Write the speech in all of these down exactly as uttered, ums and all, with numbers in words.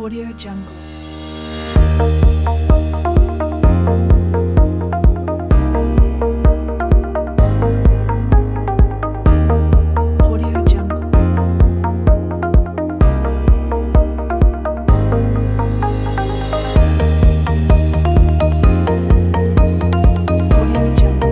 Audio Jungle. Audio Jungle. Audio Jungle.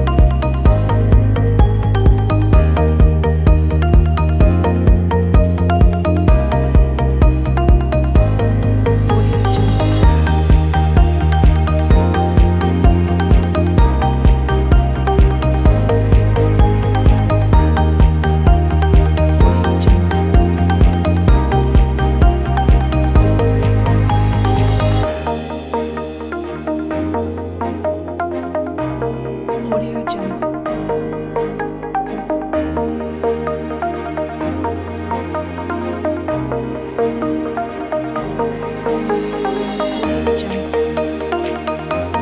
Audio Jungle. Audio Jungle.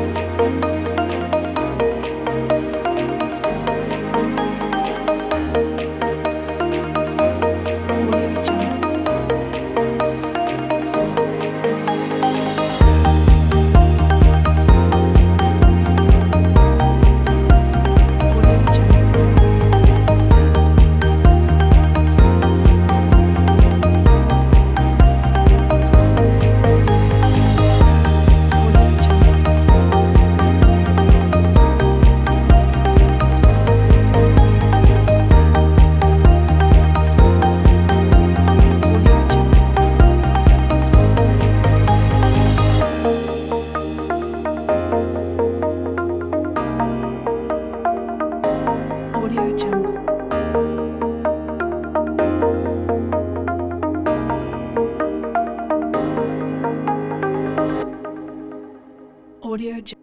Audio Jungle. Audio Jungle. Audio Jungle. Audio Jungle. Audio Jungle. Audio Jungle.